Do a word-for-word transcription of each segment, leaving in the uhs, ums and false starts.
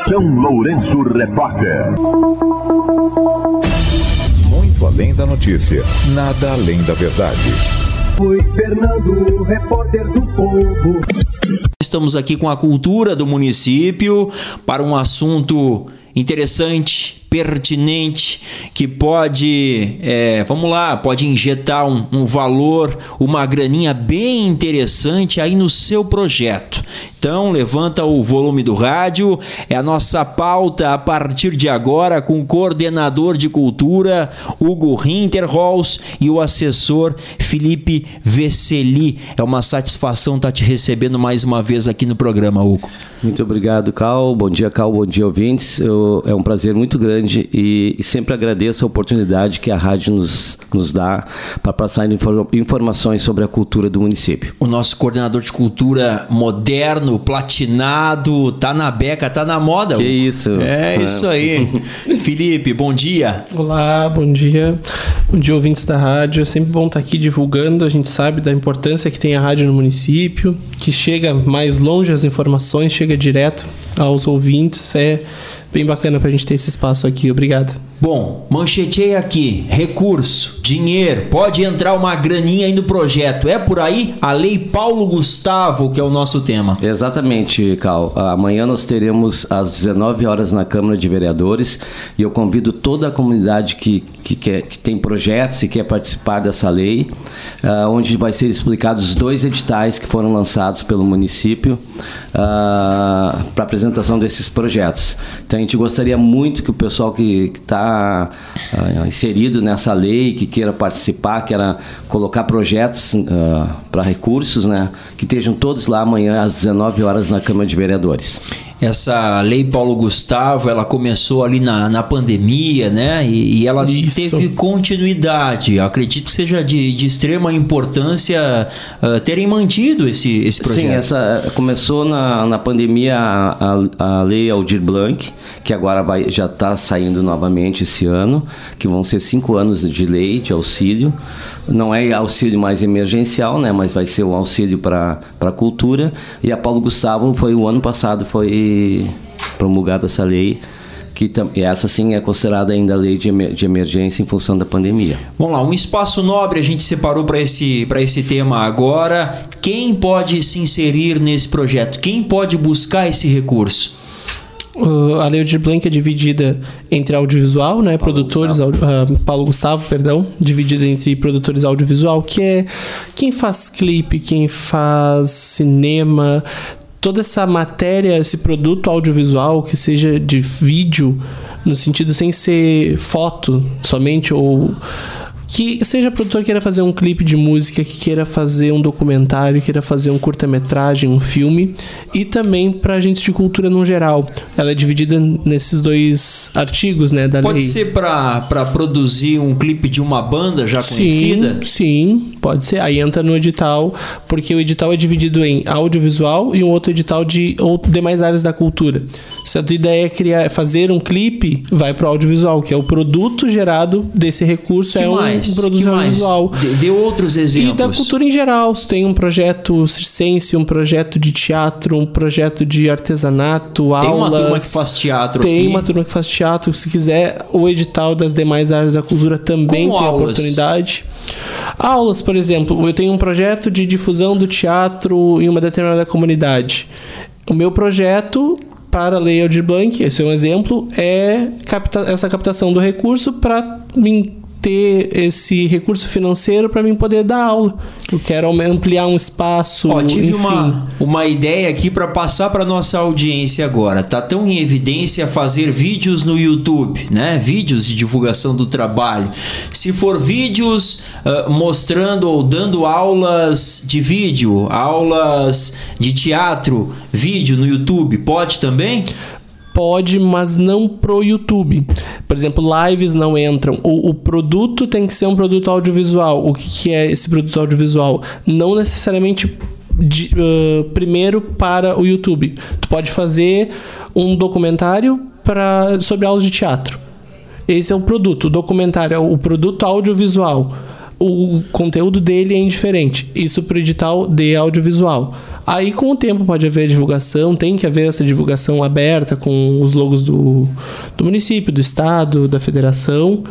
São Lourenço Repórter. Muito além da notícia, nada além da verdade. Foi Fernando, repórter do Povo. Estamos aqui com a cultura do município para um assunto interessante, pertinente, que pode, é, vamos lá, pode injetar um, um valor, uma graninha bem interessante aí no seu projeto. Então, levanta o volume do rádio, é a nossa pauta a partir de agora com o coordenador de cultura, Hugo Rinterholz, e o assessor Felipe Veceli. É uma satisfação estar te recebendo mais uma vez aqui no programa, Hugo. Muito obrigado, Cal. Bom dia, Cal. Bom dia, ouvintes. Eu, é um prazer muito grande e, e sempre agradeço a oportunidade que a rádio nos, nos dá para passar inform, informações sobre a cultura do município. O nosso coordenador de cultura moderno, platinado, tá na beca, tá na moda. Que isso. É, é. Isso aí. Felipe, bom dia. Olá, bom dia. Bom dia, ouvintes da rádio. É sempre bom estar aqui divulgando. A gente sabe da importância que tem a rádio no município, que chega mais longe as informações, chega direto aos ouvintes. É bem bacana pra gente ter esse espaço aqui. Obrigado. Bom, manchetei aqui, recurso, dinheiro, pode entrar uma graninha aí no projeto. É por aí a Lei Paulo Gustavo, que é o nosso tema. Exatamente, Cal. Amanhã nós teremos às dezenove horas na Câmara de Vereadores e eu convido toda a comunidade que, que, quer, que tem projetos e quer participar dessa lei, uh, onde vai ser explicados os dois editais que foram lançados pelo município uh, para apresentação desses projetos. Então a gente gostaria muito que o pessoal que está Uh, inserido nessa lei, que queira participar, queira colocar projetos uh, para recursos, né, que estejam todos lá amanhã às dezenove horas na Câmara de Vereadores. Essa Lei Paulo Gustavo, ela começou ali na, na pandemia, né? E, e ela Isso. teve continuidade. Eu acredito que seja de, de extrema importância uh, terem mantido esse, esse projeto. Sim, essa começou na, na pandemia a, a, a Lei Aldir Blanc, que agora vai, já está saindo novamente esse ano, que vão ser cinco anos de lei, de auxílio. Não é auxílio mais emergencial, né? Mas vai ser um auxílio para a cultura. E a Paulo Gustavo foi o ano passado, foi promulgada essa lei, que essa sim é considerada ainda lei de, emer- de emergência em função da pandemia. Vamos lá, um espaço nobre a gente separou para esse, para esse tema agora. Quem pode se inserir nesse projeto? Quem pode buscar esse recurso? Uh, a Lei Aldir Blanc é dividida entre audiovisual, né, Paulo produtores, Gustavo. Uh, Paulo Gustavo, perdão, dividida entre produtores audiovisual, que é quem faz clipe, quem faz cinema, toda essa matéria, esse produto audiovisual que seja de vídeo, no sentido sem ser foto somente, ou que seja produtor que queira fazer um clipe de música, que queira fazer um documentário, queira fazer um curta-metragem, um filme, e também para agentes de cultura no geral. Ela é dividida nesses dois artigos, né, da lei. Pode ser para produzir um clipe de uma banda já conhecida? Sim, sim, pode ser. Aí entra no edital, porque o edital é dividido em audiovisual e um outro edital de ou demais áreas da cultura. Se a tua ideia é criar, fazer um clipe, vai para o audiovisual, que é o produto gerado desse recurso. Que é mais? Um produto audiovisual. Dê outros exemplos. E da cultura em geral. Você tem um projeto circense, um projeto de teatro, um projeto de artesanato, tem aulas. Tem uma turma que faz teatro Tem aqui. uma turma que faz teatro. Se quiser, o edital das demais áreas da cultura também Como tem aulas? Oportunidade. Aulas, por exemplo. Eu tenho um projeto de difusão do teatro em uma determinada comunidade. O meu projeto para a Lei Aldir Blanc, esse é um exemplo, é capta- essa captação do recurso para mim ter esse recurso financeiro para mim poder dar aula. Eu quero ampliar um espaço. Ó, tive enfim. uma, uma ideia aqui para passar para nossa audiência agora. Tá tão em evidência fazer vídeos no YouTube, né? Vídeos de divulgação do trabalho. Se for vídeos uh, mostrando ou dando aulas de vídeo, aulas de teatro, vídeo no YouTube, pode também? Pode, mas não pro YouTube. Por exemplo, lives não entram. O, o produto tem que ser um produto audiovisual. O que, que é esse produto audiovisual? Não necessariamente de, uh, primeiro para o YouTube. Tu pode fazer um documentário pra, sobre aulas de teatro. Esse é o produto. O documentário é o produto audiovisual. o conteúdo dele é indiferente. Isso para o edital de audiovisual. Aí, com o tempo, pode haver divulgação, tem que haver essa divulgação aberta com os logos do, do município, do estado, da federação.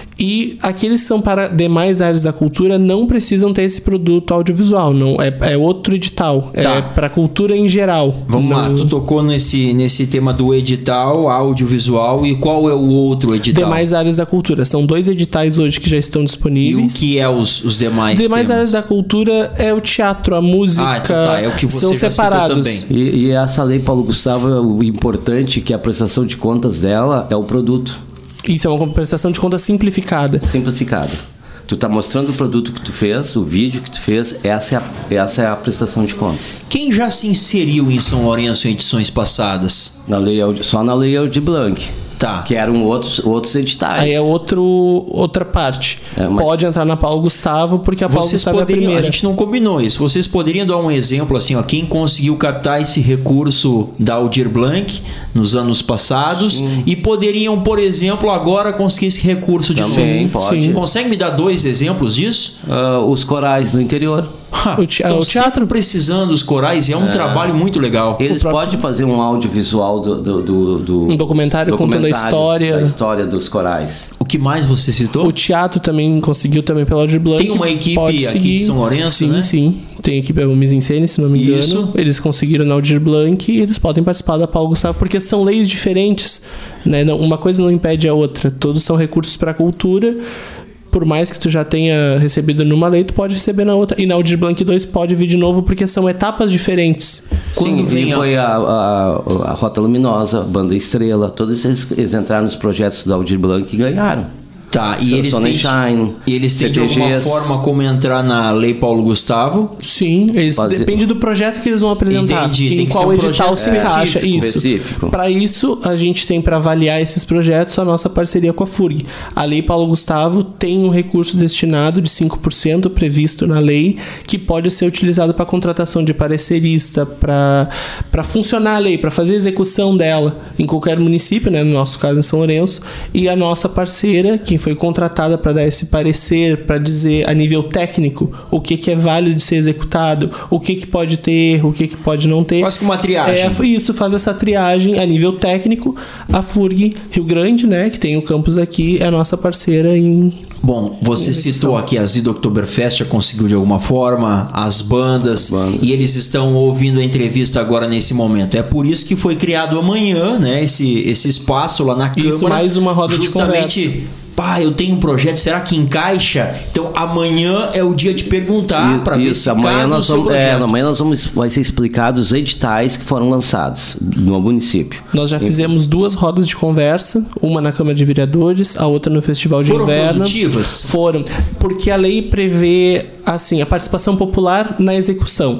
E aqueles que são para demais áreas da cultura não precisam ter esse produto audiovisual. Não, é, é outro edital. Tá. É para cultura em geral. Vamos não... lá, tu tocou nesse, nesse tema do edital audiovisual, e qual é o outro edital? Demais áreas da cultura. São dois editais hoje que já estão disponíveis. E o que é os, os demais Demais temas? áreas da cultura é o teatro, a música. Ah, então tá, é o que você são já separados. citou também. E, e essa lei, Paulo Gustavo, o importante é que a prestação de contas dela é o produto. Isso é uma prestação de conta simplificada. Simplificada. Tu tá mostrando o produto que tu fez, o vídeo que tu fez, essa é a, essa é a prestação de contas. Quem já se inseriu em São Lourenço em edições passadas? Na lei, só na lei Aldir Blanc. Tá. Que eram outros, outros editais. Aí é outro, outra parte. É, mas... Pode entrar na Paulo Gustavo, porque a Paulo Vocês Gustavo poderiam, é a primeira. a gente não combinou isso. Vocês poderiam dar um exemplo assim, ó, quem conseguiu captar esse recurso da Aldir Blanc nos anos passados. Sim. E poderiam, por exemplo, agora conseguir esse recurso de Também novo. pode. Sim. Consegue me dar dois exemplos disso? Uh, os corais do interior. Ha, O te- estão o teatro- sempre precisando dos corais e é um trabalho muito legal. Eles próprio- podem fazer um audiovisual do, do, do, do Um documentário contando a história. da história dos corais. O que mais você citou? O teatro também conseguiu também pela Aldir Blanc. Tem uma equipe pode aqui seguir. de São Lourenço, sim, né? Sim, tem equipe, é o Mise en Scène, se não me engano. Isso. Eles conseguiram na Aldir Blanc e eles podem participar da Paulo Gustavo, porque são leis diferentes, né? Não, uma coisa não impede a outra. Todos são recursos para a cultura. Por mais que tu já tenha recebido numa lei, tu pode receber na outra. E na Aldir Blanc dois pode vir de novo, porque são etapas diferentes. Quando Sim, vem e a- foi a, a, a Rota Luminosa, Banda Estrela, todos eles, eles entraram nos projetos da Aldir Blanc e ganharam. Tá, e Sun- eles têm, Sunshine, e eles têm de alguma C T Gs. forma como entrar na Lei Paulo Gustavo? Sim, eles, Fazer- depende do projeto que eles vão apresentar. Entendi, em tem que qual ser um edital projeto se encaixa. específico, Isso. específico. Para isso, a gente tem para avaliar esses projetos a nossa parceria com a F U R G. A Lei Paulo Gustavo tem um recurso destinado de cinco por cento previsto na lei, que pode ser utilizado para contratação de parecerista, para funcionar a lei, para fazer a execução dela em qualquer município, né? No nosso caso em São Lourenço. E a nossa parceira, quem foi contratada para dar esse parecer, para dizer a nível técnico o que, que é válido de ser executado, o que, que pode ter, o que, que pode não ter. Quase que uma triagem. É, isso, faz essa triagem a nível técnico. A F U R G Rio Grande, né, que tem o campus aqui, é a nossa parceira em... Bom, você citou aqui a Zida Oktoberfest, já conseguiu de alguma forma, as bandas, bandas. E eles estão ouvindo a entrevista agora nesse momento. É por isso que foi criado amanhã, né, esse, esse espaço lá na Câmara. Isso, mais uma roda de justamente, conversa. Pá, eu tenho um projeto, será que encaixa? Então amanhã é o dia de perguntar para ver se amanhã cabe no nós seu vamos, é, projeto. amanhã nós vamos, vai ser explicado os editais que foram lançados no município. Nós já fizemos duas rodas de conversa, uma na Câmara de Vereadores, a outra no Festival de Foram Inverno. produtivas? Foram, porque a lei prevê assim, a participação popular na execução.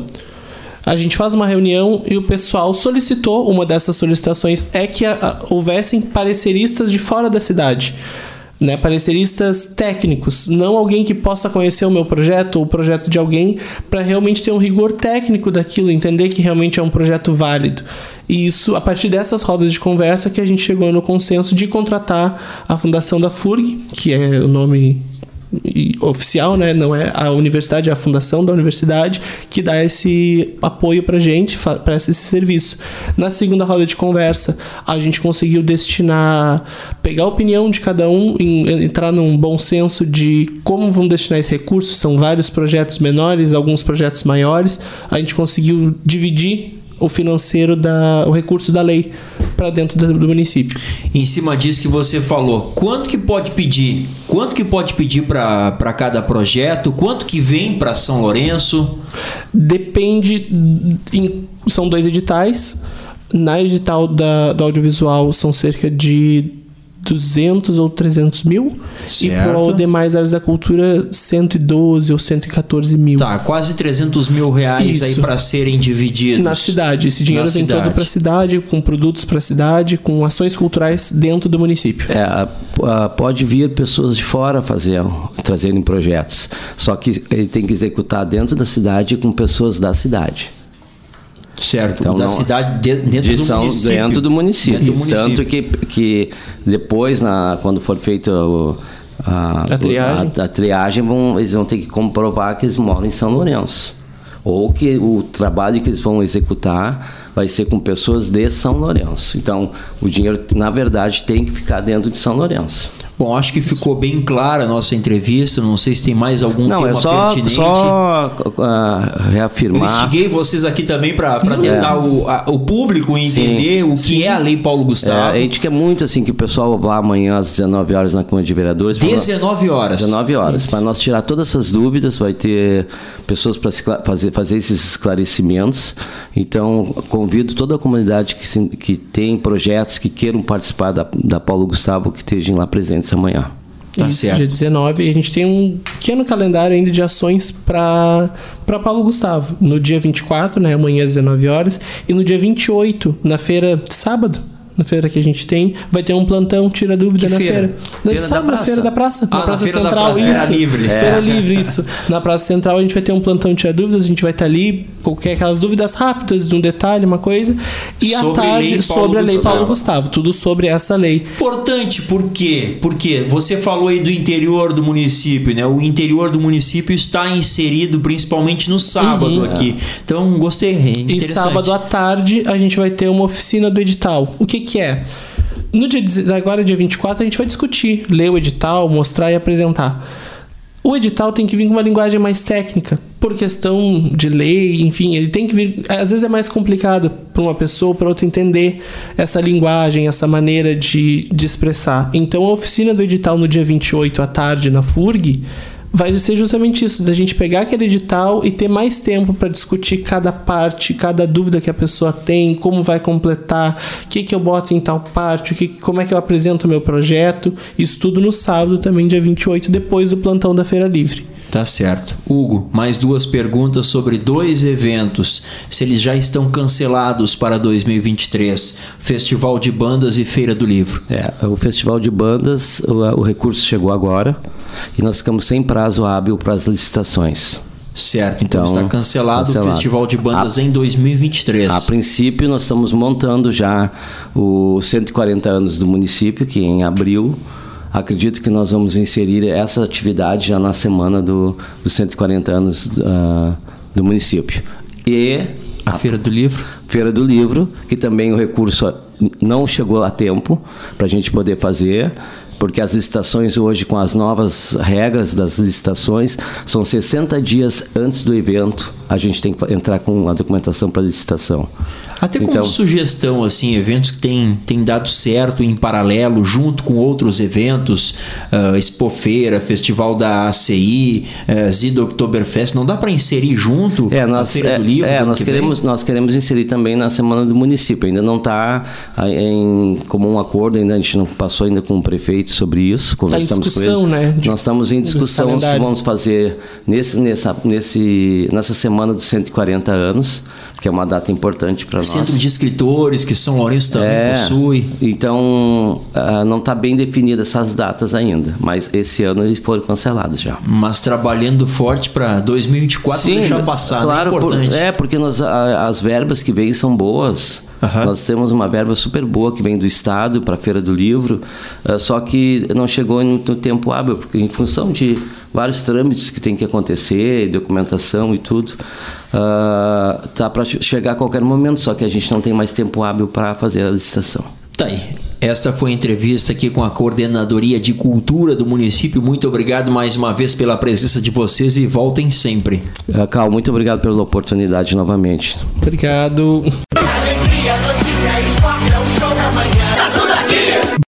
A gente faz uma reunião e o pessoal solicitou, uma dessas solicitações é que a, a, houvessem pareceristas de fora da cidade. Né, pareceristas técnicos, não alguém que possa conhecer o meu projeto ou o projeto de alguém, para realmente ter um rigor técnico daquilo, entender que realmente é um projeto válido. E isso, a partir dessas rodas de conversa, que a gente chegou no consenso de contratar a Fundação da F U R G, que é o nome oficial, né? Não é a universidade, é a fundação da universidade que dá esse apoio pra gente, presta esse serviço. Na segunda roda de conversa, a gente conseguiu destinar, pegar a opinião de cada um, entrar num bom senso de como vamos destinar esse recurso. São vários projetos menores, alguns projetos maiores. A gente conseguiu dividir o financeiro, da, o recurso da lei para dentro do, do município. Em cima disso que você falou, quanto que pode pedir? Quanto que pode pedir para cada projeto? Quanto que vem para São Lourenço? Depende, em, são dois editais. Na edital da, do audiovisual são cerca de duzentos ou trezentos mil. Certo. E para as demais áreas da cultura, cento e doze ou cento e quatorze mil. Tá, quase trezentos mil reais Isso. aí para serem divididos. Na cidade. Esse dinheiro Na vem cidade. todo para a cidade, com produtos para a cidade, com ações culturais dentro do município. É, a, a, pode vir pessoas de fora fazer, trazerem projetos. Só que ele tem que executar dentro da cidade com pessoas da cidade. Certo, Então, da não- cidade de- dentro de do São- município. Dentro do município. Dentro do município. Tanto que, que depois, na, quando for feito o- a, a triagem, a, a triagem vão, eles vão ter que comprovar que eles moram em São Lourenço. Ou que o trabalho que eles vão executar vai ser com pessoas de São Lourenço. Então, o dinheiro, na verdade, tem que ficar dentro de São Lourenço. Bom, acho que ficou bem clara a nossa entrevista. Não sei se tem mais algum Não, tema é só, pertinente. só uh, reafirmar. Eu instiguei vocês aqui também para tentar é. o, a, o público entender sim, o que sim. é a Lei Paulo Gustavo. É, a gente quer muito assim que o pessoal vá amanhã às dezenove horas na Câmara de Vereadores. dezenove horas. dezenove horas. Para nós tirar todas essas dúvidas, vai ter pessoas para fazer, fazer esses esclarecimentos. Então, convido toda a comunidade que, se, que tem projetos, que queiram participar da, da Paulo Gustavo, que estejam lá presentes amanhã. Tá Isso, certo. Dia dezenove, e a gente tem um pequeno calendário ainda de ações para para Paulo Gustavo. No dia vinte e quatro, né, amanhã às dezenove horas, e no dia vinte e oito, na feira, sábado, na feira que a gente tem, vai ter um plantão Tira Dúvida que na feira. feira. Na feira sábado, na feira da praça. Ah, na Praça na feira Central, da isso. Feira Livre. É. Feira Livre, isso. Na Praça Central a gente vai ter um plantão Tira Dúvidas, a gente vai estar ali, qualquer aquelas dúvidas rápidas de um detalhe, uma coisa. E à tarde, sobre a Lei Paulo Gustavo. Tudo sobre essa lei. Importante, por quê? Porque você falou aí do interior do município, né? O interior do município está inserido principalmente no sábado uhum. aqui. Então, gostei. E sábado à tarde a gente vai ter uma oficina do edital. O que que é? No dia, agora, dia vinte e quatro, a gente vai discutir, ler o edital, mostrar e apresentar. O edital tem que vir com uma linguagem mais técnica, por questão de lei, enfim, ele tem que vir... Às vezes é mais complicado para uma pessoa ou para outra entender essa linguagem, essa maneira de, de expressar. Então, a oficina do edital no dia vinte e oito à tarde na F U R G vai ser justamente isso, da gente pegar aquele edital e ter mais tempo para discutir cada parte, cada dúvida que a pessoa tem, como vai completar, o que, que eu boto em tal parte, o que, como é que eu apresento o meu projeto. Isso tudo no sábado também, dia vinte e oito, depois do plantão da Feira Livre. Tá certo. Hugo, mais duas perguntas sobre dois eventos. Se eles já estão cancelados para dois mil e vinte e três. Festival de Bandas e Feira do Livro. É, o Festival de Bandas, o, o recurso chegou agora e nós ficamos sem prazo hábil para as licitações. Certo, então, então está cancelado, cancelado o Festival de Bandas a, em dois mil e vinte e três. A princípio, nós estamos montando já os cento e quarenta anos do município, que em abril... Acredito que nós vamos inserir essa atividade já na semana do, dos cento e quarenta anos uh, do município. E a, a Feira do Livro? Feira do Livro, que também o recurso não chegou a tempo para a gente poder fazer, porque as licitações hoje, com as novas regras das licitações, são sessenta dias antes do evento, a gente tem que entrar com a documentação para licitação. Até como então, sugestão, assim, eventos que têm tem dado certo em paralelo, junto com outros eventos, uh, Expofeira, Festival da A C I, uh, Zida Oktoberfest, não dá para inserir junto é, nós, a Feira é, do Livro? É, nós, que queremos, nós queremos inserir também na Semana do Município, ainda não está em comum acordo, ainda a gente não passou ainda com o prefeito sobre isso, conversamos tá em discussão, com ele. Né? De, nós estamos em discussão se vamos fazer nesse, nessa, nesse, nessa semana dos cento e quarenta anos, que é uma data importante para nós. Centro de escritores que São Lourenço também é, possui. Então, uh, não está bem definida essas datas ainda, mas esse ano eles foram cancelados já. Mas trabalhando forte para dois mil e vinte e quatro Sim, deixar passar, claro, é importante. Por, é, porque nós, a, as verbas que vêm são boas. Uhum. Nós temos uma verba super boa que vem do Estado para a Feira do Livro, uh, só que não chegou no, no tempo hábil, porque em função de vários trâmites que tem que acontecer, documentação e tudo, uh, tá para chegar a qualquer momento, só que a gente não tem mais tempo hábil para fazer a licitação. Tá aí. Esta foi a entrevista aqui com a Coordenadoria de Cultura do município. Muito obrigado mais uma vez pela presença de vocês e voltem sempre. Uh, Cal, muito obrigado pela oportunidade novamente. Obrigado. Alegria, notícia, esporte, é o show da manhã.